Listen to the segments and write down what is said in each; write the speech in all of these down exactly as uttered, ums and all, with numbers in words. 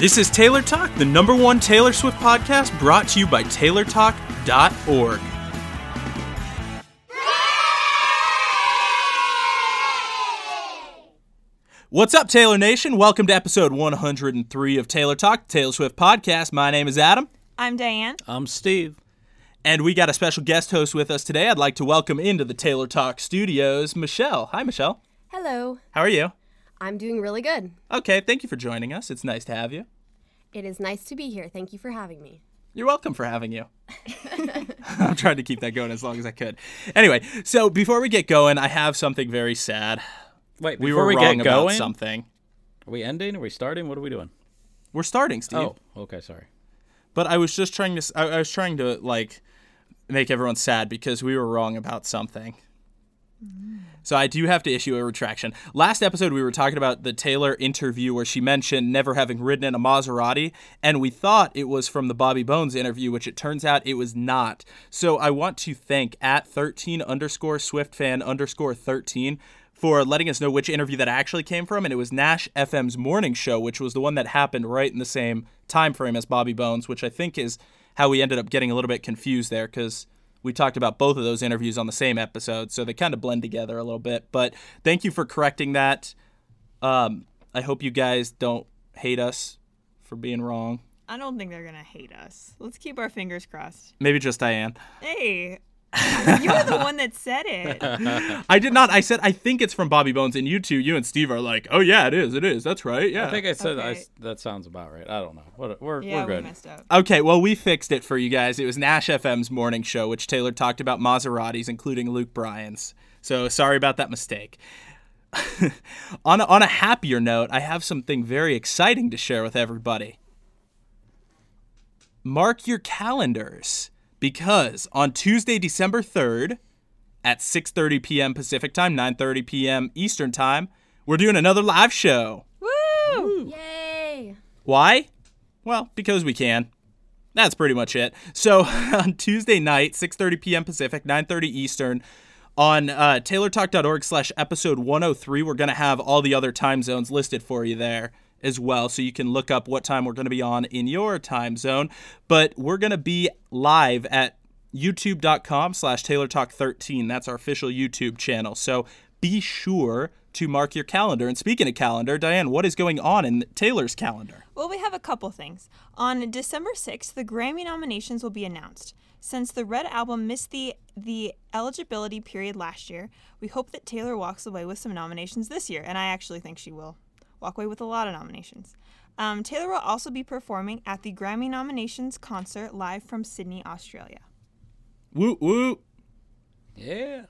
This is Taylor Talk, the number one Taylor Swift podcast brought to you by Taylor Talk dot org. What's up, Taylor Nation? Welcome to episode one hundred three of Taylor Talk, the Taylor Swift podcast. My name is Adam. I'm Diane. I'm Steve. And we got a special guest host with us today. I'd like to welcome into the Taylor Talk studios, Michelle. Hi, Michelle. Hello. How are you? I'm doing really good. Okay, thank you for joining us. It's nice to have you. It is nice to be here. Thank you for having me. You're welcome for having you. I'm trying to keep that going as long as I could. Anyway, so before we get going, I have something very sad. Wait, we before were we wrong get about going, something. Are we ending? Are we starting? What are we doing? We're starting, Steve. Oh, okay, sorry. But I was just trying to. I, I was trying to like make everyone sad because we were wrong about something. Mm. So I do have to issue a retraction. Last episode, we were talking about the Taylor interview where she mentioned never having ridden in a Maserati, and we thought it was from the Bobby Bones interview, which it turns out it was not. So I want to thank at thirteen underscore Swift fan underscore thirteen for letting us know which interview that actually came from, and it was Nash F M's morning show, which was the one that happened right in the same time frame as Bobby Bones, which I think is how we ended up getting a little bit confused there, because we talked about both of those interviews on the same episode, so they kind of blend together a little bit. But thank you for correcting that. Um, I hope you guys don't hate us for being wrong. I don't think they're going to hate us. Let's keep our fingers crossed. Maybe just Diane. Hey, you were the one that said it. I did not. I said, I think it's from Bobby Bones, and you two, you and Steve are like, oh, yeah, it is. It is. That's right. Yeah. I think I said Okay. I, that sounds about right. I don't know. What, we're Yeah, we're good. we messed up. Okay, well, we fixed it for you guys. It was Nash F M's morning show, which Taylor talked about Maseratis, including Luke Bryan's. So sorry about that mistake. on, a, on a happier note, I have something very exciting to share with everybody. Mark your calendars, because on Tuesday, December third, at six thirty p.m. Pacific Time, nine thirty p.m. Eastern Time, we're doing another live show. Woo! Yay! Why? Well, because we can. That's pretty much it. So on Tuesday night, six thirty p.m. Pacific, nine thirty Eastern, on uh, Taylor Talk dot org slash episode one oh three, we're going to have all the other time zones listed for you there as well, so you can look up what time we're going to be on in your time zone. But we're going to be live at youtube.com slash Taylor Talk 13. That's our official YouTube channel. So be sure to mark your calendar. And speaking of calendar, Diane, what is going on in Taylor's calendar? Well, we have a couple things. On December sixth, the Grammy nominations will be announced. Since the Red Album missed the the eligibility period last year, we hope that Taylor walks away with some nominations this year, and I actually think she will walk away with a lot of nominations. Um, Taylor will also be performing at the Grammy nominations concert live from Sydney, Australia. Woo woo. Yeah.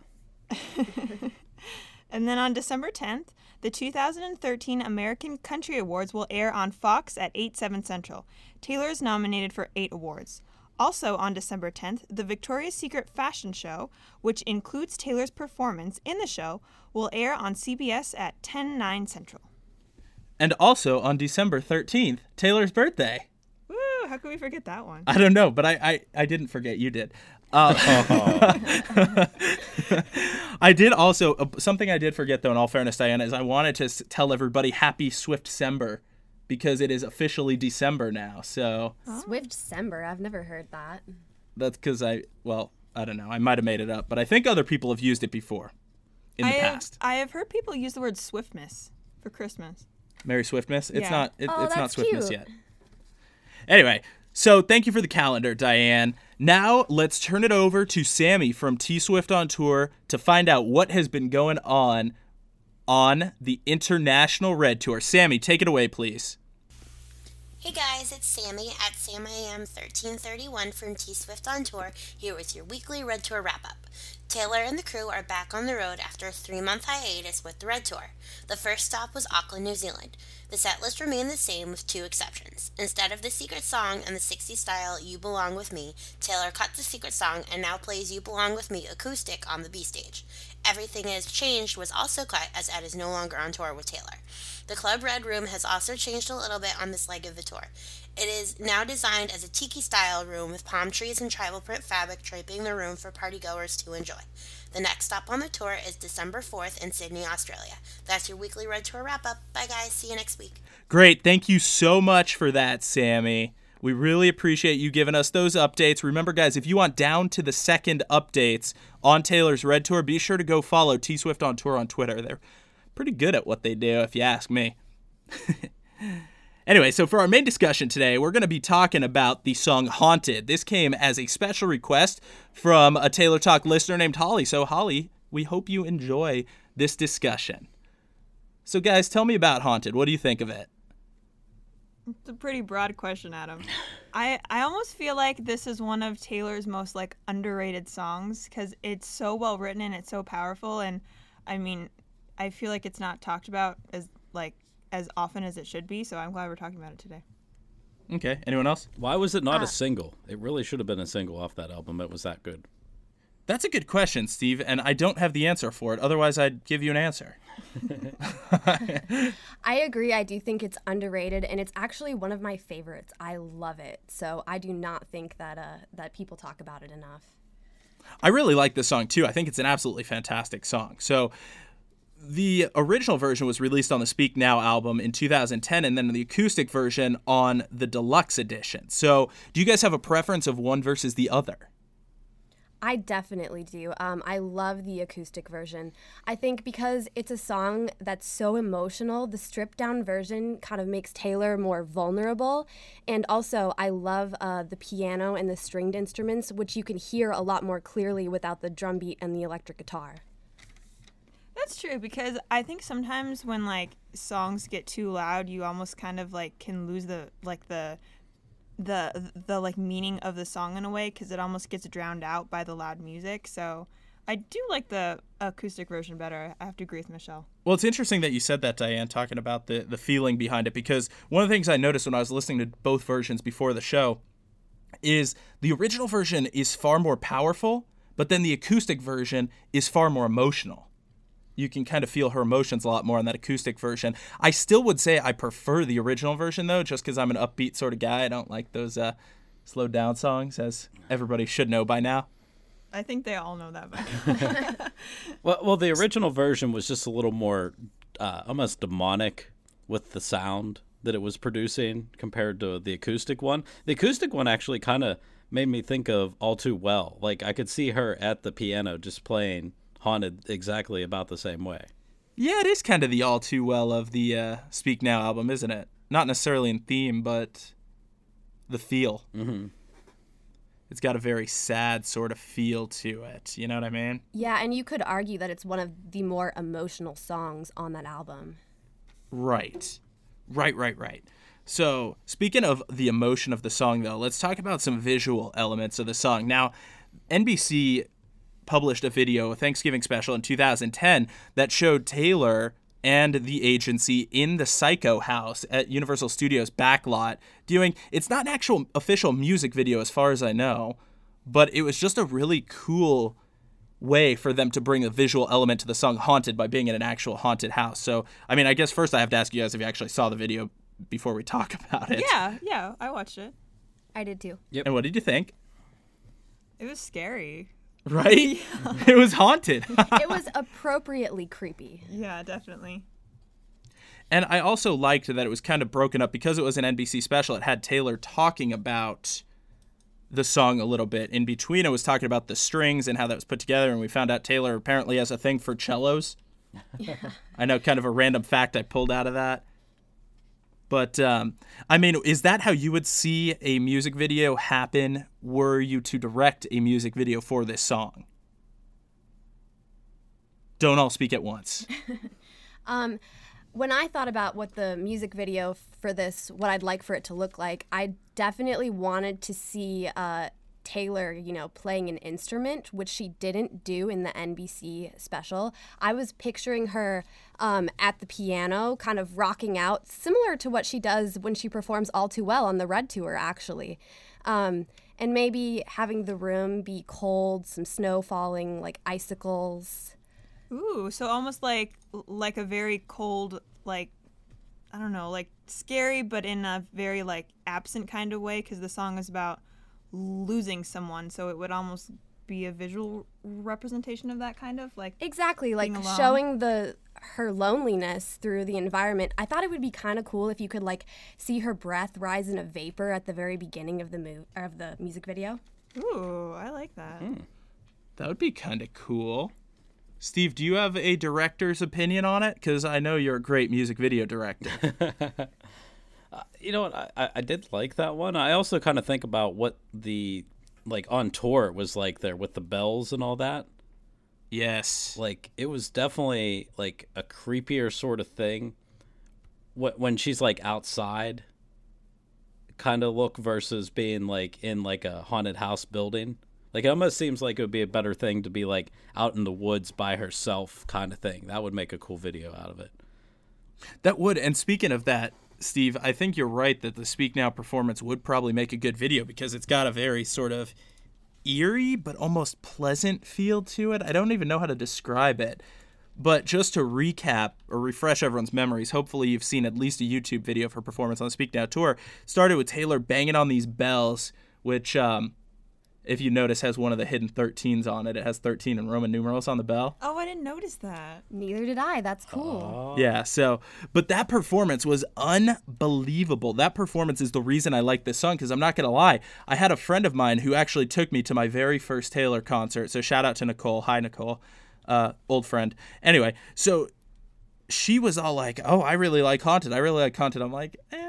And then on December tenth, the two thousand thirteen American Country Awards will air on Fox at eight, seven Central. Taylor is nominated for eight awards. Also on December tenth, the Victoria's Secret fashion show, which includes Taylor's performance in the show, will air on C B S at ten, nine Central. And also on December thirteenth, Taylor's birthday. Woo! How could we forget that one? I don't know, but I, I, I didn't forget. You did. Uh, I did also, uh, something I did forget, though, in all fairness, Diana, is I wanted to s- tell everybody happy Swift-cember, because it is officially December now. So Swift-cember. I've never heard that. that's because I, well, I don't know. I might have made it up, but I think other people have used it before in the I have, past. I have heard people use the word Swiftmas for Christmas. Merry Swiftmas? It's Yeah. not it, Oh, it's not that's Swiftmas cute. yet. Anyway, so thank you for the calendar, Diane. Now let's turn it over to Sammy from T Swift on Tour to find out what has been going on on the International Red Tour. Sammy, take it away, please. Hey guys, it's Sammy at Sam I Am thirteen thirty-one from T Swift on Tour, here with your weekly Red Tour wrap-up. Taylor and the crew are back on the road after a three-month hiatus with the Red Tour. The first stop was Auckland, New Zealand. The setlist remained the same with two exceptions. Instead of the secret song and the sixties style You Belong With Me, Taylor cut the secret song and now plays You Belong With Me acoustic on the B stage. Everything Is Changed was also cut as Ed is no longer on tour with Taylor. The Club Red Room has also changed a little bit on this leg of the tour. It is now designed as a tiki-style room with palm trees and tribal print fabric draping the room for partygoers to enjoy. The next stop on the tour is December fourth in Sydney, Australia. That's your weekly Red Tour wrap-up. Bye, guys. See you next week. Great. Thank you so much for that, Sammy. We really appreciate you giving us those updates. Remember, guys, if you want down to the second updates on Taylor's Red Tour, be sure to go follow T Swift on Tour on Twitter. They're pretty good at what they do, if you ask me. Anyway, so for our main discussion today, we're going to be talking about the song Haunted. This came as a special request from a Taylor Talk listener named Holly. So, Holly, we hope you enjoy this discussion. So, guys, tell me about Haunted. What do you think of it? It's a pretty broad question, Adam. I, I almost feel like this is one of Taylor's most like underrated songs because it's so well written and it's so powerful. And I mean, I feel like it's not talked about as like as often as it should be. So I'm glad we're talking about it today. Okay. Anyone else? Why was it not Uh, a single? It really should have been a single off that album. It was that good. That's a good question, Steve, and I don't have the answer for it. Otherwise, I'd give you an answer. I agree. I do think it's underrated, and it's actually one of my favorites. I love it. So I do not think that uh, that people talk about it enough. I really like this song, too. I think it's an absolutely fantastic song. So the original version was released on the Speak Now album in two thousand ten, and then the acoustic version on the deluxe edition. So do you guys have a preference of one versus the other? I definitely do. Um, I love the acoustic version. I think because it's a song that's so emotional, the stripped down version kind of makes Taylor more vulnerable. And also, I love uh, the piano and the stringed instruments, which you can hear a lot more clearly without the drum beat and the electric guitar. That's true because I think sometimes when like songs get too loud, you almost kind of like can lose the like the the the like meaning of the song in a way because it almost gets drowned out by the loud music. So I do like the acoustic version better. I have to agree with Michelle. Well, it's interesting that you said that, Diane, talking about the, the feeling behind it, because one of the things I noticed when I was listening to both versions before the show is the original version is far more powerful, but then the acoustic version is far more emotional. You can kind of feel her emotions a lot more on that acoustic version. I still would say I prefer the original version, though, just because I'm an upbeat sort of guy. I don't like those uh, slowed down songs, as everybody should know by now. I think they all know that by now. Well, well, the original version was just a little more uh, almost demonic with the sound that it was producing compared to the acoustic one. The acoustic one actually kind of made me think of All Too Well. Like, I could see her at the piano just playing Haunted exactly about the same way. Yeah, it is kind of the All Too Well of the uh, Speak Now album, isn't it? Not necessarily in theme, but the feel. Mm-hmm. It's got a very sad sort of feel to it. You know what I mean? Yeah, and you could argue that it's one of the more emotional songs on that album. Right. Right, right, right. So, speaking of the emotion of the song, though, let's talk about some visual elements of the song. Now, N B C published a video, a Thanksgiving special in two thousand ten, that showed Taylor and the agency in the Psycho house at Universal Studios backlot doing, it's not an actual official music video as far as I know, but it was just a really cool way for them to bring a visual element to the song Haunted by being in an actual haunted house. So, I mean, I guess first I have to ask you guys if you actually saw the video before we talk about it. Yeah, yeah, I watched it. I did too. And what did you think? It was scary. Right? It was haunted. It was appropriately creepy. Yeah, definitely. And I also liked that it was kind of broken up because it was an N B C special. It had Taylor talking about the song a little bit. In between, it was talking about the strings and how that was put together. And we found out Taylor apparently has a thing for cellos. Yeah. I know, kind of a random fact I pulled out of that. But, um, I mean, is that how you would see a music video happen were you to direct a music video for this song? Don't all speak at once. um, when I thought about what the music video for this, what I'd like for it to look like, I definitely wanted to see uh, Taylor, you know, playing an instrument, which she didn't do in the N B C special. I was picturing her um, at the piano, kind of rocking out, similar to what she does when she performs All Too Well on the Red Tour, actually. Um, and maybe having the room be cold, some snow falling, like icicles. Ooh, so almost like like a very cold, like, I don't know, like scary, but in a very like absent kind of way, because the song is about losing someone, so it would almost be a visual representation of that kind of like Exactly, like being alone. showing the her loneliness through the environment. I thought it would be kind of cool if you could like see her breath rise in a vapor at the very beginning of the move of the music video. Ooh, I like that. That would be kind of cool. Steve, do you have a director's opinion on it? Because I know you're a great music video director. Uh, you know what? I, I- I did like that one. I also kind of think about what the, like, on tour it was like there with the bells and all that. Yes. Like, it was definitely, like, a creepier sort of thing. Wh- When she's, like, outside kind of look versus being, like, in, like, a haunted house building. Like, it almost seems like it would be a better thing to be, like, out in the woods by herself kind of thing. That would make a cool video out of it. That would. And speaking of that, Steve, I think you're right that the Speak Now performance would probably make a good video because it's got a very sort of eerie but almost pleasant feel to it. I don't even know how to describe it. But just to recap or refresh everyone's memories, hopefully you've seen at least a YouTube video of her performance on the Speak Now tour. Started with Taylor banging on these bells, which, um, if you notice, has one of the hidden thirteens on it. It has thirteen in Roman numerals on the bell. Oh, I didn't notice that. Neither did I. That's cool. Yeah, so, but that performance was unbelievable. That performance is the reason I like this song, because I'm not going to lie. I had a friend of mine who actually took me to my very first Taylor concert. So shout out to Nicole. Hi, Nicole. Uh, old friend. Anyway, so she was all like, oh, I really like Haunted. I really like Haunted. I'm like, eh,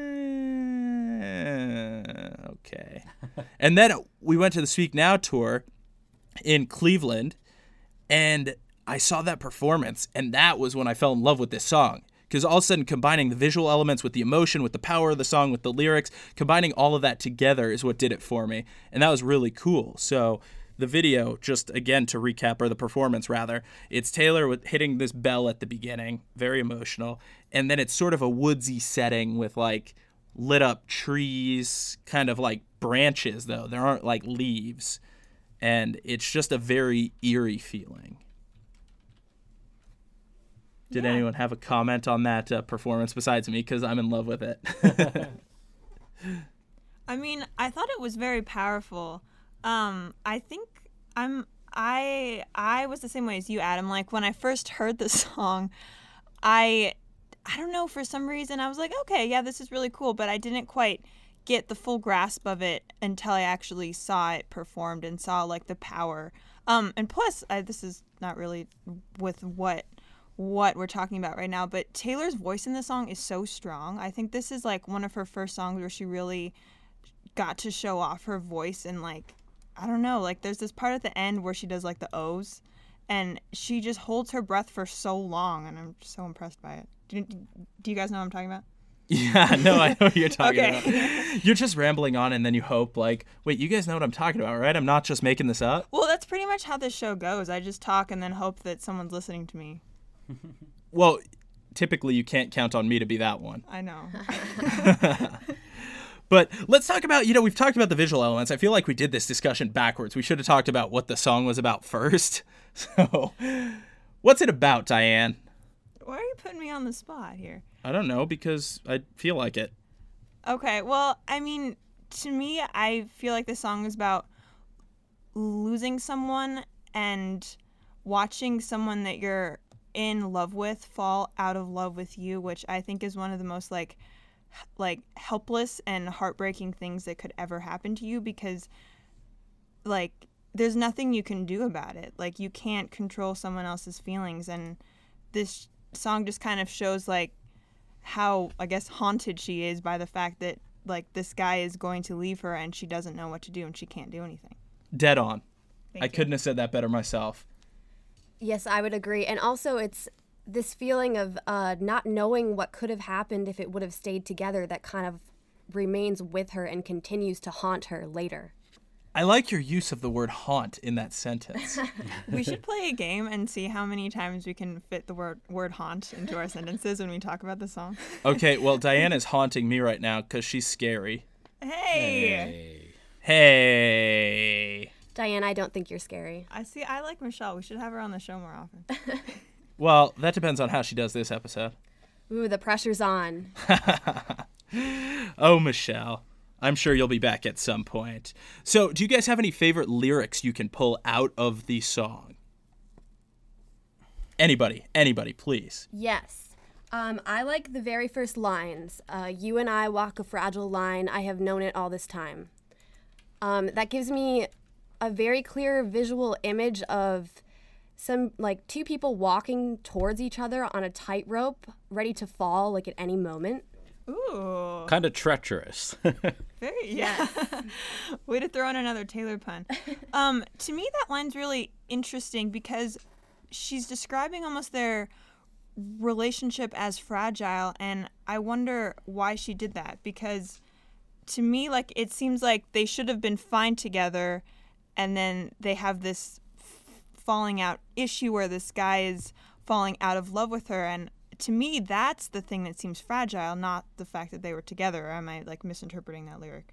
okay. And then we went to the Speak Now tour in Cleveland, and I saw that performance, and that was when I fell in love with this song. Because all of a sudden, combining the visual elements with the emotion, with the power of the song, with the lyrics, combining all of that together is what did it for me. And that was really cool. So the video, just again to recap, or the performance rather, it's Taylor with hitting this bell at the beginning, very emotional. And then it's sort of a woodsy setting with like lit up trees, kind of like branches though. There aren't like leaves. And it's just a very eerie feeling. Did Yeah. anyone have a comment on that uh, performance besides me? Because I'm in love with it. I mean, I thought it was very powerful. Um, I think I'm I I was the same way as you, Adam. Like when I first heard the song, I I don't know, for some reason I was like, okay, yeah, this is really cool, but I didn't quite get the full grasp of it until I actually saw it performed and saw like the power. Um, and plus, I, this is not really with what what we're talking about right now, but Taylor's voice in this song is so strong. I think this is like one of her first songs where she really got to show off her voice, and like, I don't know, like there's this part at the end where she does like the O's, and she just holds her breath for so long, and I'm so impressed by it. Do, do you guys know what I'm talking about? Yeah, no, I know what you're talking Okay. about. You're just rambling on, and then you hope, like, wait, you guys know what I'm talking about, right? I'm not just making this up. Well, that's pretty much how this show goes. I just talk and then hope that someone's listening to me. Well, typically you can't count on me to be that one. I know. But let's talk about, you know, we've talked about the visual elements. I feel like we did this discussion backwards. We should have talked about what the song was about first. So, what's it about, Diane? Why are you putting me on the spot here? I don't know, because I feel like it. Okay, well, I mean, to me, I feel like this song is about losing someone and watching someone that you're in love with fall out of love with you, which I think is one of the most like h- like helpless and heartbreaking things that could ever happen to you, because like there's nothing you can do about it. Like you can't control someone else's feelings, and this song just kind of shows like how, I guess, haunted she is by the fact that like this guy is going to leave her and she doesn't know what to do and she can't do anything. Dead on. Thank I you. couldn't have said that better myself. Yes, I would agree. And also, it's this feeling of uh, not knowing what could have happened if it would have stayed together that kind of remains with her and continues to haunt her later. I like your use of the word haunt in that sentence. We should play a game and see how many times we can fit the word word haunt into our sentences when we talk about the song. Okay, well, Diane is haunting me right now because she's scary. Hey! Hey. Diane, I don't think you're scary. I see. I like Michelle. We should have her on the show more often. Well, that depends on how she does this episode. Ooh, the pressure's on. Oh, Michelle. I'm sure you'll be back at some point. So, do you guys have any favorite lyrics you can pull out of the song? Anybody, anybody, please. Yes. Um, I like the very first lines. Uh, you and I walk a fragile line. I have known it all this time. Um, that gives me a very clear visual image of some, like, two people walking towards each other on a tightrope, ready to fall, like, at any moment. Ooh. Kind of treacherous. Very, yeah. Way to throw in another Taylor pun. Um, to me, that line's really interesting because she's describing almost their relationship as fragile, and I wonder why she did that. Because to me, like, it seems like they should have been fine together, and then they have this f- falling out issue where this guy is falling out of love with her, and to me, that's the thing that seems fragile, not the fact that they were together. Or am I, like, misinterpreting that lyric?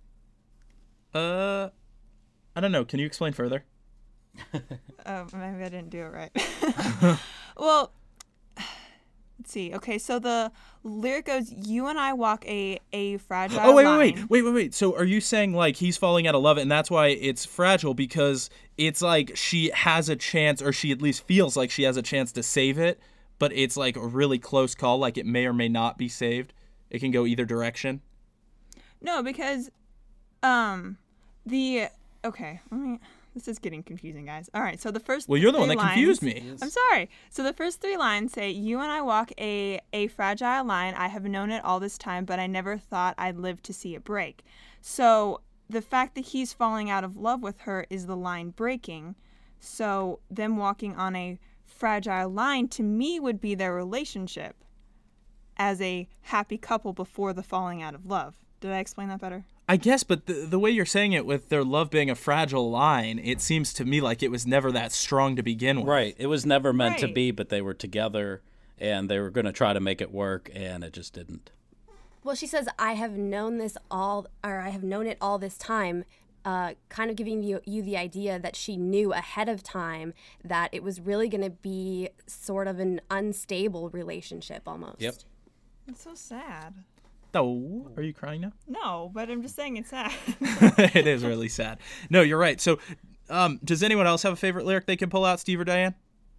Uh, I don't know. Can you explain further? Oh, maybe I didn't do it right. Well, let's see. Okay, so the lyric goes, you and I walk a, a fragile Oh, wait, line. wait, wait, wait, wait, wait. So are you saying, like, he's falling out of love, and that's why it's fragile, because it's like she has a chance, or she at least feels like she has a chance to save it, but it's like a really close call, like it may or may not be saved. It can go either direction. No, because um, the, okay, let me, this is getting confusing, guys. All right, so the first Well, you're the three one that lines, confused me. I'm sorry. So the first three lines say, you and I walk a, a fragile line. I have known it all this time, but I never thought I'd live to see it break. So the fact that he's falling out of love with her is the line breaking. So them walking on a fragile line, to me, would be their relationship as a happy couple before the falling out of love. Did I explain that better? I guess, but the, the way you're saying it with their love being a fragile line, it seems to me like it was never that strong to begin with. Right. It was never meant to Right. be, but they were together, and they were going to try to make it work, and it just didn't. Well, she says, I have known this all, or I have known it all this time, uh, kind of giving you, you the idea that she knew ahead of time that it was really going to be sort of an unstable relationship almost. Yep. That's so sad. Oh, are you crying now? No, but I'm just saying it's sad. It is really sad. No, you're right. So, um, does anyone else have a favorite lyric they can pull out, Steve or Diane?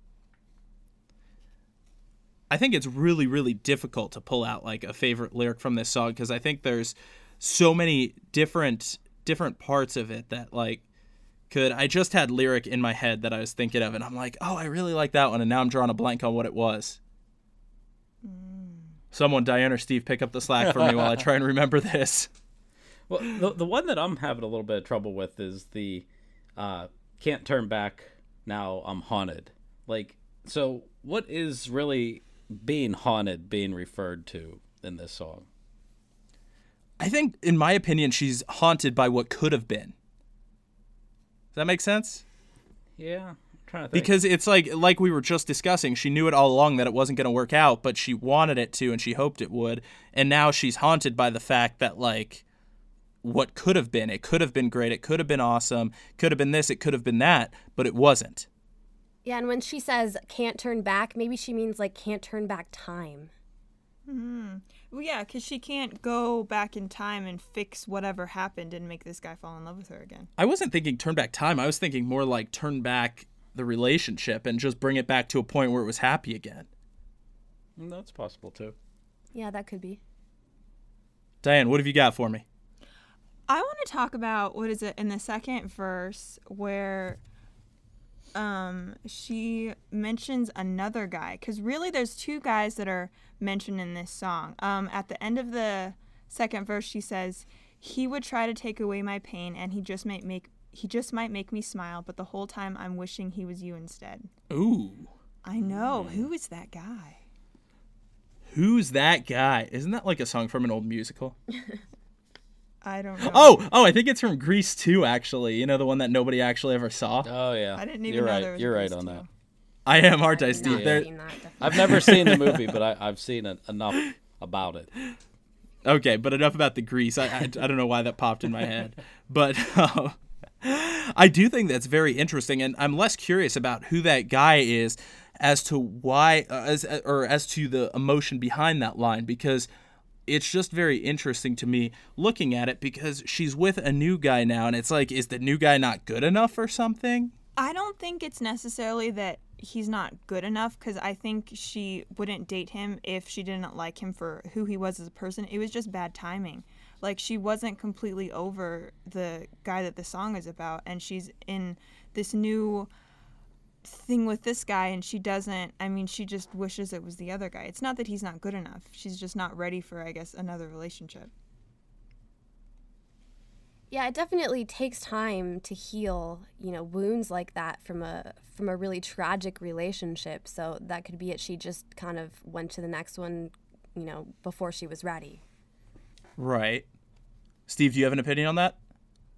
I think it's really, really difficult to pull out like a favorite lyric from this song because I think there's so many different different parts of it that like could. I just had lyric in my head that I was thinking of, and I'm like, oh, I really like that one, and now I'm drawing a blank on what it was. Someone, Diane or Steve, pick up the slack for me while I try and remember this. Well, the, the one that I'm having a little bit of trouble with is the uh, can't turn back, now I'm haunted. Like, so what is really being haunted being referred to in this song? I think, in my opinion, she's haunted by what could have been. Does that make sense? Yeah, I'm trying to think. Because it's like like we were just discussing, she knew it all along that it wasn't going to work out, but she wanted it to and she hoped it would. And now she's haunted by the fact that, like, what could have been. It could have been great. It could have been awesome. Could have been this. It could have been that. But it wasn't. Yeah, and when she says can't turn back, maybe she means like can't turn back time. Mm-hmm. Well, yeah, because she can't go back in time and fix whatever happened and make this guy fall in love with her again. I wasn't thinking turn back time. I was thinking more like turn back the relationship and just bring it back to a point where it was happy again. That's possible, too. Yeah, that could be. Diane, what have you got for me? I want to talk about, what is it, in the second verse where um, she mentions another guy. Because really there's two guys that are mentioned in this song. Um, at the end of the second verse, she says, he would try to take away my pain and he just might make he just might make me smile, but the whole time I'm wishing he was you instead. Ooh. I know. Who is that guy? Who's that guy? Isn't that like a song from an old musical? I don't know. Oh, oh, I think it's from Grease two, actually. You know, the one that nobody actually ever saw? Oh, yeah. I didn't even You're know right. there was You're Grease right on too. that. I am, aren't I, I've Steve? not There- seen that, definitely. I've never seen the movie, but I, I've seen it, enough about it. Okay, but enough about the Grease. I, I, I don't know why that popped in my head. But uh, I do think that's very interesting, and I'm less curious about who that guy is as to why, uh, as or as to the emotion behind that line, because it's just very interesting to me looking at it, because she's with a new guy now, and it's like, is the new guy not good enough or something? I don't think it's necessarily that he's not good enough, because I think she wouldn't date him if she didn't like him for who he was as a person. It was just bad timing. Like, she wasn't completely over the guy that the song is about, and she's in this new thing with this guy, and she doesn't, I mean, she just wishes it was the other guy. It's not that he's not good enough. She's just not ready for, I guess, another relationship. Yeah, it definitely takes time to heal, you know, wounds like that from a from a really tragic relationship. So that could be it. She just kind of went to the next one, you know, before she was ready. Right. Steve, do you have an opinion on that?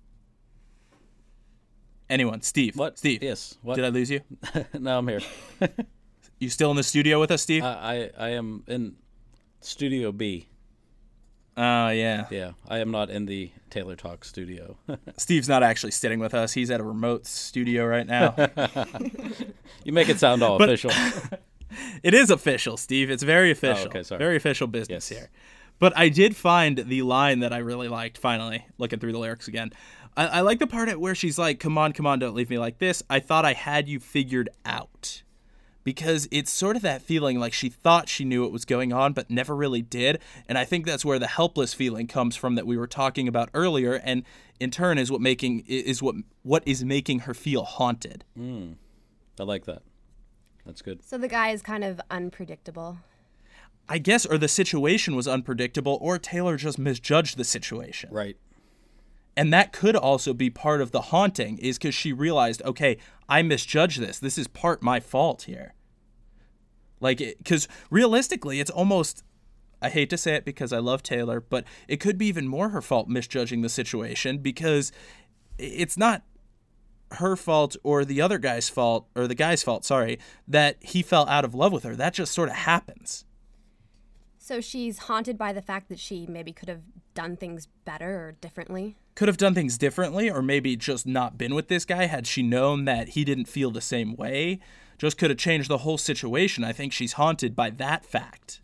Anyone? Steve. What? Steve. Yes. What? Did I lose you? No, I'm here. You still in the studio with us, Steve? I, I I am in Studio B. Oh, yeah. Yeah, I am not in the Taylor Talk studio. Steve's not actually sitting with us. He's at a remote studio right now. You make it sound all But- official. It is official, Steve. It's very official. okay, sorry. Very official business Yes. here. But I did find the line that I really liked, finally, looking through the lyrics again. I, I like the part at where she's like, come on, come on, don't leave me like this. I thought I had you figured out. Because it's sort of that feeling like she thought she knew what was going on, but never really did. And I think that's where the helpless feeling comes from that we were talking about earlier, and in turn is what making is what what is making her feel haunted. Mm, I like that. That's good. So the guy is kind of unpredictable. I guess, or the situation was unpredictable, or Taylor just misjudged the situation. Right. And that could also be part of the haunting, is because she realized, okay, I misjudged this. This is part my fault here. Like, because realistically, it's almost, I hate to say it because I love Taylor, but it could be even more her fault misjudging the situation, because it's not her fault or the other guy's fault, or the guy's fault, sorry, that he fell out of love with her. That just sort of happens. So she's haunted by the fact that she maybe could have done things better or differently. Could have done things differently, or maybe just not been with this guy had she known that he didn't feel the same way. Just could have changed the whole situation. I think she's haunted by that fact.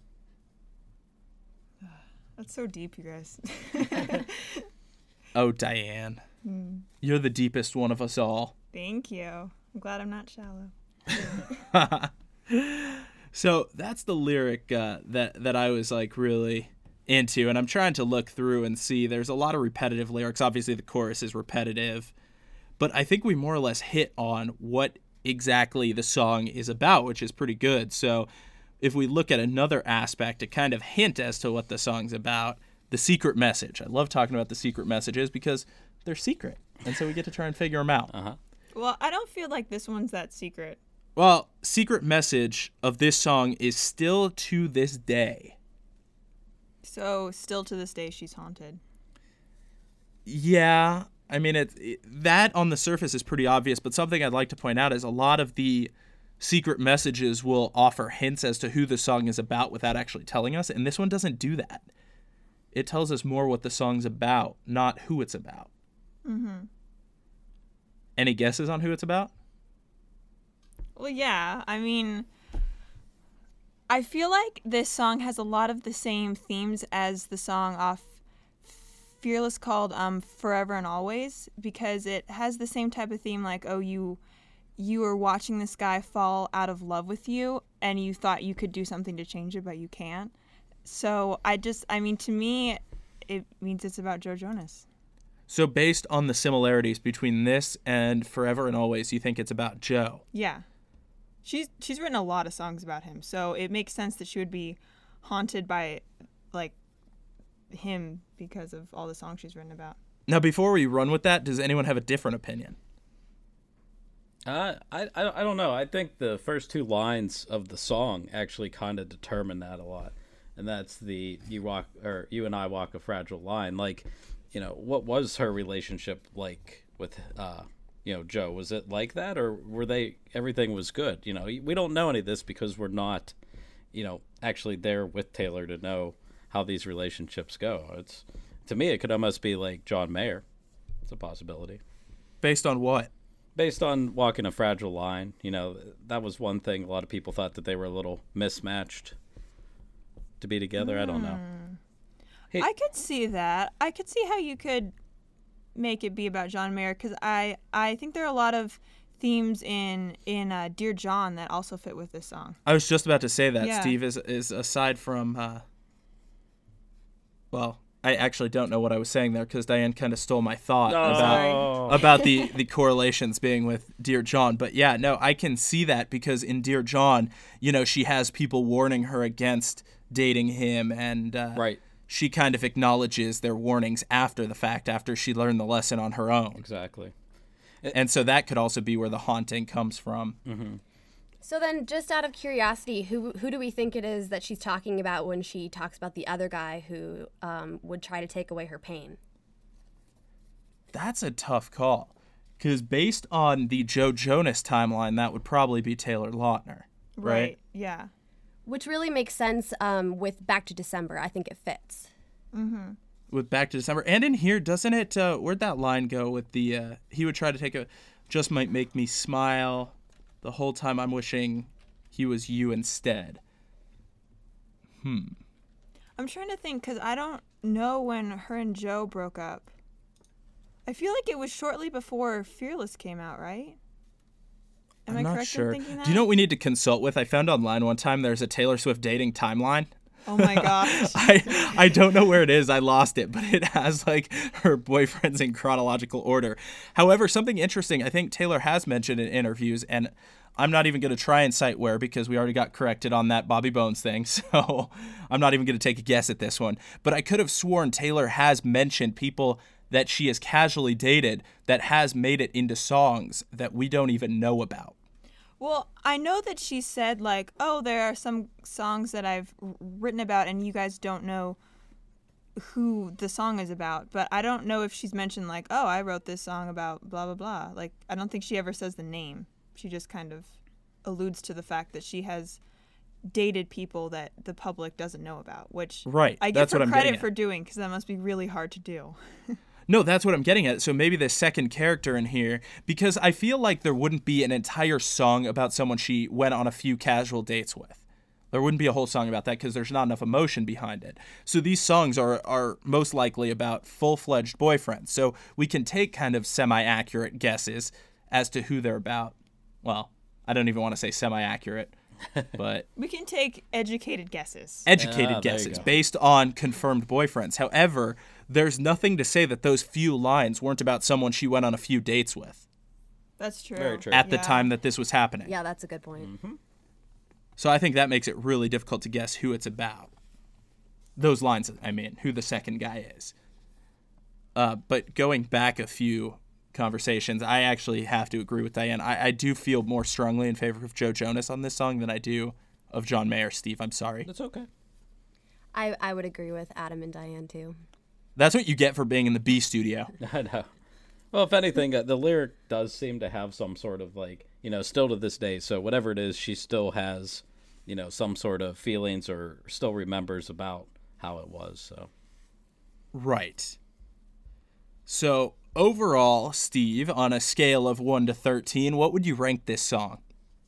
That's so deep, you guys. Oh, Diane. You're the deepest one of us all. Thank you. I'm glad I'm not shallow. So that's the lyric uh, that, that I was like really into, and I'm trying to look through and see. There's a lot of repetitive lyrics. Obviously, the chorus is repetitive, but I think we more or less hit on what exactly the song is about, which is pretty good. So if we look at another aspect to kind of hint as to what the song's about, the secret message. I love talking about the secret messages because they're secret, and so we get to try and figure them out. Uh-huh. Well, I don't feel like this one's that secret. Well, secret message of this song is still to this day. So, still to this day, she's haunted. Yeah, I mean, it, it that on the surface is pretty obvious, but something I'd like to point out is a lot of the secret messages will offer hints as to who the song is about without actually telling us, and this one doesn't do that. It tells us more what the song's about, not who it's about. Mm-hmm. Any guesses on who it's about? Well, yeah. I mean, I feel like this song has a lot of the same themes as the song off Fearless called um, Forever and Always, because it has the same type of theme, like, oh, you you are watching this guy fall out of love with you, and you thought you could do something to change it, but you can't. So I just, I mean, to me, it means it's about Joe Jonas. So based on the similarities between this and Forever and Always, you think it's about Joe? Yeah. She's she's written a lot of songs about him, so it makes sense that she would be haunted by, like, him because of all the songs she's written about. Now, before we run with that, does anyone have a different opinion? Uh, I, I I don't know. I think the first two lines of the song actually kind of determine that a lot, and that's the you walk or you and I walk a fragile line. Like, you know, what was her relationship like with uh, you know, Joe? Was it like that, or were they everything was good? You know, we don't know any of this because we're not, you know, actually there with Taylor to know how these relationships go. It's to me, it could almost be like John Mayer. It's a possibility. Based on what? Based on Walking a Fragile Line, you know, that was one thing. A lot of people thought that they were a little mismatched to be together. Mm. I don't know. Hey. I could see that. I could see how you could make it be about John Mayer, because I, I think there are a lot of themes in in uh, Dear John that also fit with this song. I was just about to say that, yeah. Steve, is is aside from, uh, well, I actually don't know what I was saying there because Diane kind of stole my thought no. about about the, the correlations being with Dear John. But yeah, no, I can see that because in Dear John, you know, she has people warning her against dating him, and uh, right. she kind of acknowledges their warnings after the fact, after she learned the lesson on her own. Exactly. And so that could also be where the haunting comes from. Mm-hmm. So then, just out of curiosity, who who do we think it is that she's talking about when she talks about the other guy who um, would try to take away her pain? That's a tough call. Because based on the Joe Jonas timeline, that would probably be Taylor Lautner. Right? right? Yeah. Which really makes sense um, with Back to December. I think it fits. Mm-hmm. With Back to December. And in here, doesn't it, uh, where'd that line go with the, uh, he would try to take a, just might make me smile the whole time I'm wishing he was you instead. Hmm. I'm trying to think, because I don't know when her and Joe broke up. I feel like it was shortly before Fearless came out, right? Am I'm I not correct sure. in thinking that? Do you know what we need to consult with? I found online one time there's a Taylor Swift dating timeline. Oh my gosh. I I don't know where it is. I lost it, but it has like her boyfriends in chronological order. However, something interesting I think Taylor has mentioned in interviews, and I'm not even going to try and cite where because we already got corrected on that Bobby Bones thing, so I'm not even going to take a guess at this one. But I could have sworn Taylor has mentioned people that she has casually dated that has made it into songs that we don't even know about. Well, I know that she said, like, oh, there are some songs that I've written about and you guys don't know who the song is about. But I don't know if she's mentioned, like, oh, I wrote this song about blah, blah, blah. Like, I don't think she ever says the name. She just kind of alludes to the fact that she has dated people that the public doesn't know about, which right. I That's give her what I'm credit getting for at. doing because that must be really hard to do. No, that's what I'm getting at. So maybe the second character in here, because I feel like there wouldn't be an entire song about someone she went on a few casual dates with. There wouldn't be a whole song about that because there's not enough emotion behind it. So these songs are, are most likely about full-fledged boyfriends. So we can take kind of semi-accurate guesses as to who they're about. Well, I don't even want to say semi-accurate, but... We can take educated guesses. Educated Ah, there you guesses go. based on confirmed boyfriends. However, there's nothing to say that those few lines weren't about someone she went on a few dates with That's true. Very true. at the Yeah. time that this was happening. Yeah, that's a good point. Mm-hmm. So I think that makes it really difficult to guess who it's about. Those lines, I mean, who the second guy is. Uh, but going back a few conversations, I actually have to agree with Diane. I, I do feel more strongly in favor of Joe Jonas on this song than I do of John Mayer. Steve, I'm sorry. That's okay. I, I would agree with Adam and Diane, too. That's what you get for being in the B studio. I know. Well, if anything, uh, the lyric does seem to have some sort of like, you know, still to this day. So whatever it is, she still has, you know, some sort of feelings or still remembers about how it was. So. Right. So overall, Steve, on a scale of one to thirteen, what would you rank this song?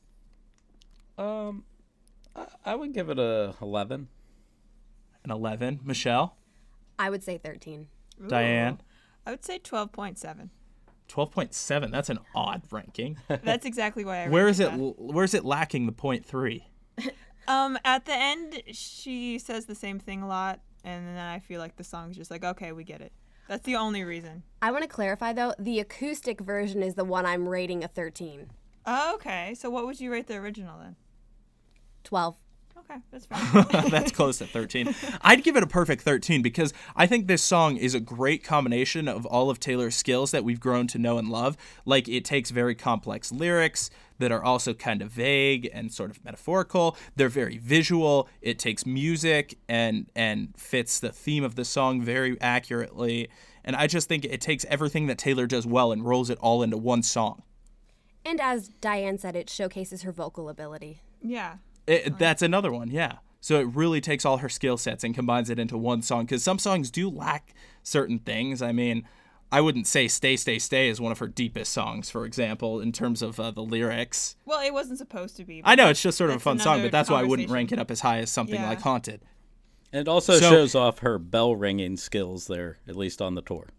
Um, I, I would give it a eleven. An eleven. Michelle? I would say thirteen. Ooh. Diane? I would say twelve point seven. twelve point seven. That's an odd ranking. That's exactly why I Where ranked is it? that. Where is it lacking the point three? Um, at the end, she says the same thing a lot, and then I feel like the song's just like, okay, we get it. That's the only reason. I want to clarify, though, the acoustic version is the one I'm rating a thirteen. Oh, okay, so what would you rate the original then? twelve. Okay, that's fine. That's close to thirteen. I'd give it a perfect thirteen because I think this song is a great combination of all of Taylor's skills that we've grown to know and love. Like, it takes very complex lyrics that are also kind of vague and sort of metaphorical. They're very visual. It takes music and and fits the theme of the song very accurately. And I just think it takes everything that Taylor does well and rolls it all into one song. And as Diane said, it showcases her vocal ability. Yeah. It, that's another one, yeah. So it really takes all her skill sets and combines it into one song because some songs do lack certain things. I mean, I wouldn't say Stay, Stay, Stay is one of her deepest songs, for example, in terms of uh, the lyrics. Well, it wasn't supposed to be. I know, it's just sort of a that's fun song, another but that's why I wouldn't conversation. rank it up as high as something Yeah. like Haunted. And it also So- shows off her bell ringing skills there, at least on the tour.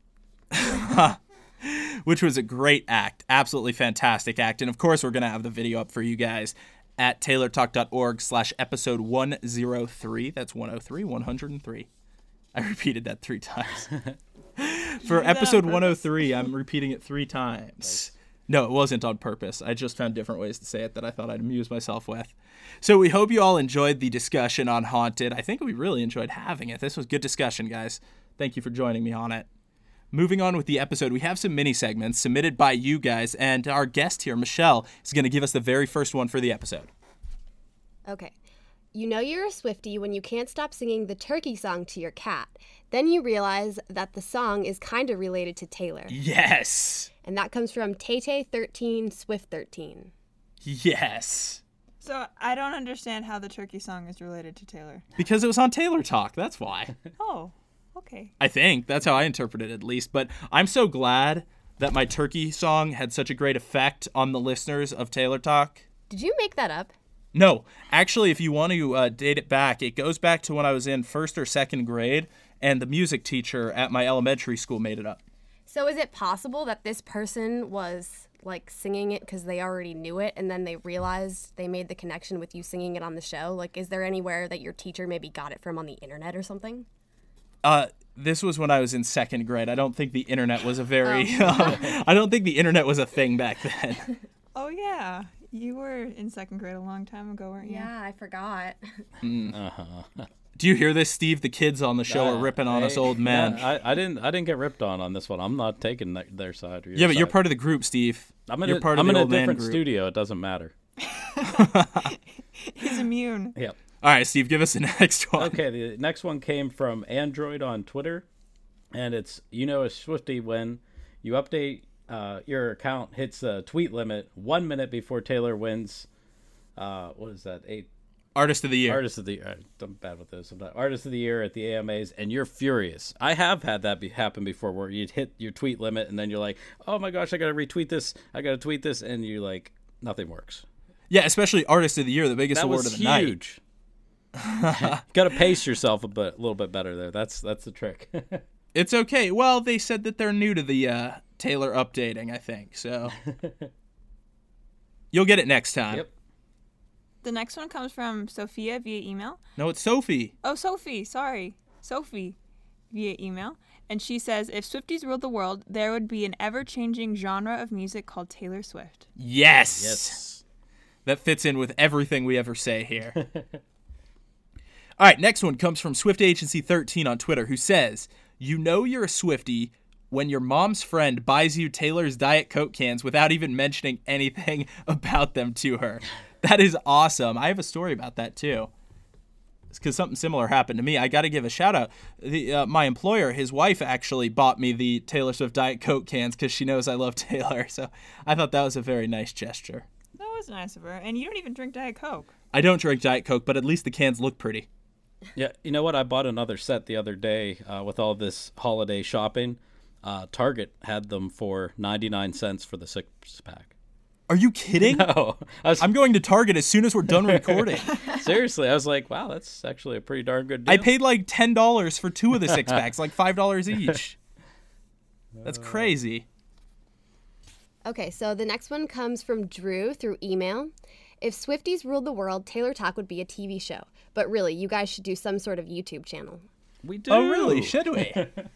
Which was a great act. Absolutely fantastic act. And of course, we're going to have the video up for you guys at taylortalk.org slash episode one oh three. That's one oh three, one oh three. I repeated that three times. For that on episode one oh purpose? three, I'm repeating it three times. No, it wasn't on purpose. I just found different ways to say it that I thought I'd amuse myself with. So we hope you all enjoyed the discussion on Haunted. I think we really enjoyed having it. This was good discussion, guys. Thank you for joining me on it. Moving on with the episode, we have some mini segments submitted by you guys, and our guest here, Michelle, is going to give us the very first one for the episode. Okay. You know you're a Swiftie when you can't stop singing the turkey song to your cat. Then you realize that the song is kind of related to Taylor. Yes. And that comes from Tay Tay thirteen Swift thirteen. Yes. So I don't understand how the turkey song is related to Taylor. Because it was on Taylor Talk, that's why. Oh, okay. I think. That's how I interpret it, at least. But I'm so glad that my turkey song had such a great effect on the listeners of Taylor Talk. Did you make that up? No, actually, if you want to uh, date it back, it goes back to when I was in first or second grade, and the music teacher at my elementary school made it up. So is it possible that this person was like singing it because they already knew it and then they realized they made the connection with you singing it on the show? Like, is there anywhere that your teacher maybe got it from on the internet or something? Uh, this was when I was in second grade. I don't think the internet was a very, um, I don't think the internet was a thing back then. Oh, yeah. You were in second grade a long time ago, weren't you? Yeah, I forgot. Do you hear this, Steve? The kids on the show are ripping on us Hey, old men. no, I, I didn't. I didn't get ripped on on this one. I'm not taking their, their side. Or your Yeah, but you're side. part of the group, Steve. I'm in you're a, part of I'm the in a old man different group. studio. It doesn't matter. He's immune. Yep. All right, Steve, give us the next one. Okay, the next one came from Android on Twitter, and it's, you know, a Swiftie when you update uh, your account hits a tweet limit one minute before Taylor wins. Uh, what is that? Eight Artist of the year. Artist of the year. I'm bad with this. I'm not, Artist of the year at the A M As, and you're furious. I have had that be, happen before, where you'd hit your tweet limit, and then you're like, "Oh my gosh, I gotta retweet this. I gotta tweet this," and you like nothing works. Yeah, especially Artist of the Year, the biggest That award was of the night. huge. Gotta pace yourself a bit, a little bit better there. That's that's the trick. It's okay. Well, they said that they're new to the uh, Taylor updating, I think. So you'll get it next time. Yep. The next one comes from Sophia via email. No, it's Sophie. Oh, Sophie, sorry. Sophie via email. And she says, if Swifties ruled the world, there would be an ever-changing genre of music called Taylor Swift. Yes. Yes. That fits in with everything we ever say here. All right, next one comes from Swift Agency thirteen on Twitter, who says, you know you're a Swiftie when your mom's friend buys you Taylor's Diet Coke cans without even mentioning anything about them to her. That is awesome. I have a story about that, too. It's because something similar happened to me. I got to give a shout out. The, uh, my employer, his wife actually bought me the Taylor Swift Diet Coke cans because she knows I love Taylor. So I thought that was a very nice gesture. That was nice of her. And you don't even drink Diet Coke. I don't drink Diet Coke, but at least the cans look pretty. Yeah, you know what? I bought another set the other day uh, with all this holiday shopping. Uh, Target had them for ninety-nine cents for the six pack. Are you kidding? No, I was, I'm going to Target as soon as we're done recording. seriously, I was like, wow, that's actually a pretty darn good deal. I paid like ten dollars for two of the six packs, like five dollars each. That's crazy. Okay, so the next one comes from Drew through email. If Swifties ruled the world, Taylor Talk would be a T V show. But really, you guys should do some sort of YouTube channel. We do. Oh, really? Should we?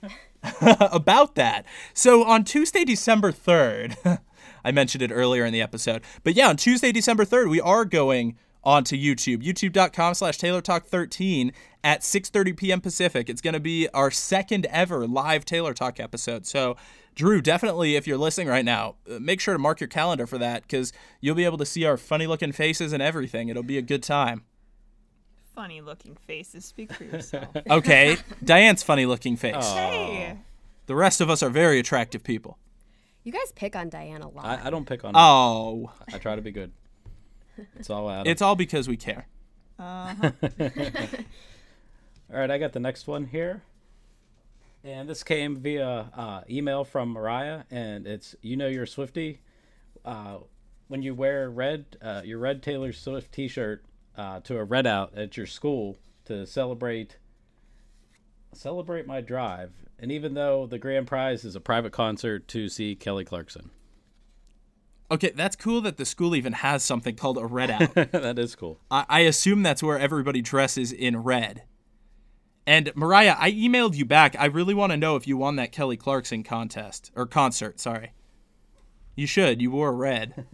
About that. So on Tuesday, December third, I mentioned it earlier in the episode, but yeah, on Tuesday, December third, we are going onto YouTube, youtube.com slash Taylor Talk 13 at six thirty p.m. Pacific. It's going to be our second ever live Taylor Talk episode. So Drew, definitely, if you're listening right now, make sure to mark your calendar for that because you'll be able to see our funny looking faces and everything. It'll be a good time. Funny looking faces. Speak for yourself. Okay, Diane's funny looking face. Hey. The rest of us are very attractive people. You guys pick on Diane a lot. I, I don't pick on. Oh, I try to be good. It's all Adam. it's all because we care. Uh-huh. All right, I got the next one here. And this came via uh, email from Mariah, and it's, you know you're a Swiftie. Uh, when you wear red, uh, your red Taylor Swift t-shirt uh, to a red out at your school to celebrate celebrate my drive. And even though the grand prize is a private concert to see Kelly Clarkson. Okay, that's cool that the school even has something called a red out. That is cool. I, I assume that's where everybody dresses in red. And Mariah, I emailed you back. I really want to know if you won that Kelly Clarkson contest or concert. Sorry, you should. You wore red.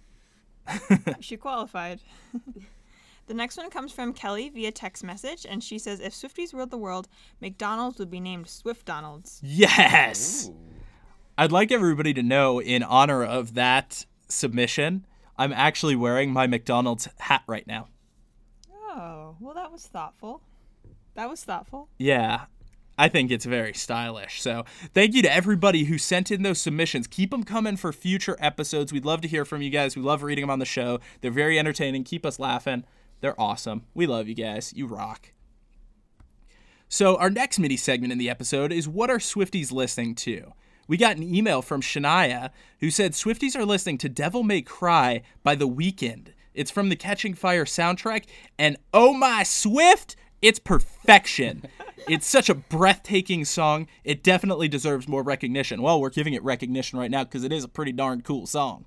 She qualified. The next one comes from Kelly via text message, and she says, if Swifties ruled the world, McDonald's would be named Swift Donald's. Yes. Ooh. I'd like everybody to know, in honor of that submission, I'm actually wearing my McDonald's hat right now. Oh, well, that was thoughtful. That was thoughtful. Yeah, I think it's very stylish. So thank you to everybody who sent in those submissions. Keep them coming for future episodes. We'd love to hear from you guys. We love reading them on the show. They're very entertaining. Keep us laughing. They're awesome. We love you guys. You rock. So our next mini segment in the episode is what are Swifties listening to? We got an email from Shania who said Swifties are listening to Devil May Cry by The Weeknd. It's from the Catching Fire soundtrack, and oh my Swift, it's perfection. It's such a breathtaking song. It definitely deserves more recognition. Well, we're giving it recognition right now because it is a pretty darn cool song.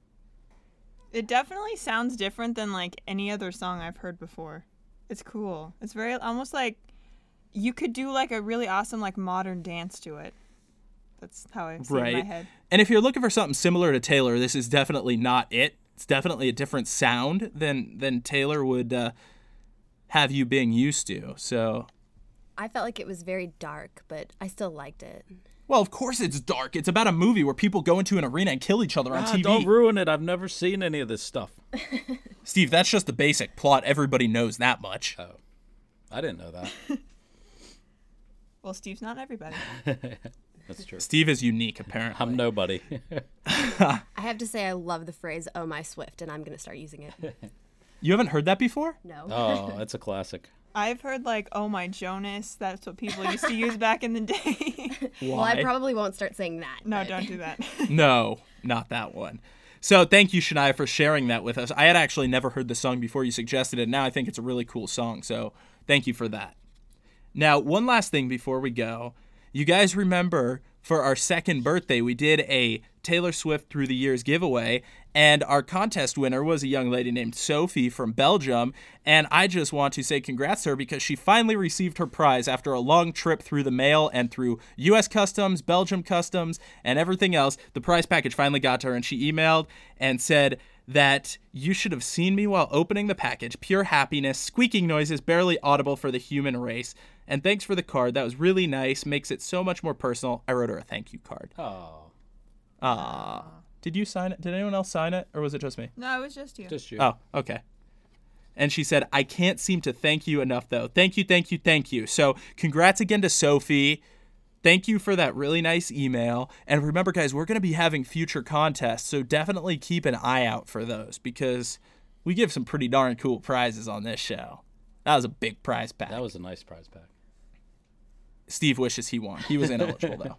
It definitely sounds different than like any other song I've heard before. It's cool. It's very almost like you could do like a really awesome like modern dance to it. That's how I see right. it in my head. And if you're looking for something similar to Taylor, this is definitely not it. It's definitely a different sound than than Taylor would uh, have you being used to. So I felt like it was very dark, but I still liked it. Well, of course it's dark. It's about a movie where people go into an arena and kill each other on ah, T V. Don't ruin it. I've never seen any of this stuff. Steve, that's just the basic plot. Everybody knows that much. Oh, I didn't know that. Well, Steve's not everybody. That's true. Steve is unique, apparently. I'm nobody. I have to say I love the phrase, oh my Swift, and I'm going to start using it. You haven't heard that before? No. Oh, it's a classic. I've heard like, oh my Jonas. That's what people used to use back in the day. Well, I probably won't start saying that. No, but. don't do that. No, not that one. So thank you, Shania, for sharing that with us. I had actually never heard the song before you suggested it. Now I think it's a really cool song, so thank you for that. Now, one last thing before we go. You guys remember for our second birthday, we did a Taylor Swift Through the Years giveaway, and our contest winner was a young lady named Sophie from Belgium, and I just want to say congrats to her because she finally received her prize after a long trip through the mail and through U S Customs, Belgium Customs, and everything else. The prize package finally got to her, and she emailed and said that you should have seen me while opening the package. Pure happiness, squeaking noises barely audible for the human race. And thanks for the card. That was really nice. Makes it so much more personal. I wrote her a thank you card. Oh. Ah. Did you sign it? Did anyone else sign it? Or was it just me? No, it was just you. Just you. Oh, okay. And she said, I can't seem to thank you enough, though. Thank you, thank you, thank you. So congrats again to Sophie. Thank you for that really nice email. And remember, guys, we're going to be having future contests, so definitely keep an eye out for those because we give some pretty darn cool prizes on this show. That was a big prize pack. That was a nice prize pack. Steve wishes he won. He was ineligible, though.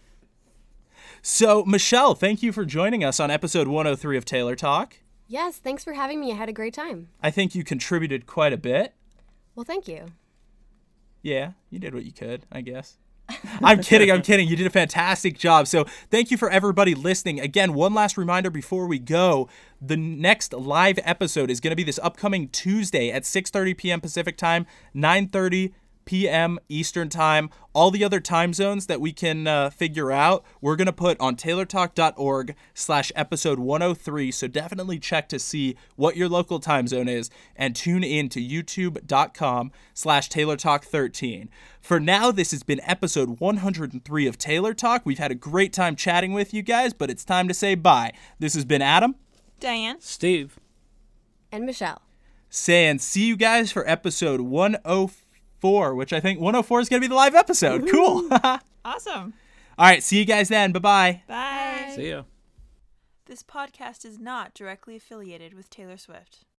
So, Michelle, thank you for joining us on episode one oh three of Taylor Talk. Yes, thanks for having me. I had a great time. I think you contributed quite a bit. Well, thank you. Yeah, you did what you could, I guess. I'm kidding, I'm kidding. You did a fantastic job. So thank you for everybody listening. Again, one last reminder before we go. The next live episode is going to be this upcoming Tuesday at six thirty p.m. Pacific Time, nine thirty p.m. Eastern Time. All the other time zones that we can uh, figure out, we're going to put on taylortalk.org slash episode one oh three. So definitely check to see what your local time zone is and tune in to youtube.com slash taylortalk13. For now, this has been episode one hundred three of Taylor Talk. We've had a great time chatting with you guys, but it's time to say bye. This has been Adam, Diane, Steve, and Michelle. Saying see you guys for episode one oh four, which I think one oh four is going to be the live episode. Cool. awesome. All right, see you guys then. Bye-bye. Bye. see ya. This podcast is not directly affiliated with Taylor Swift.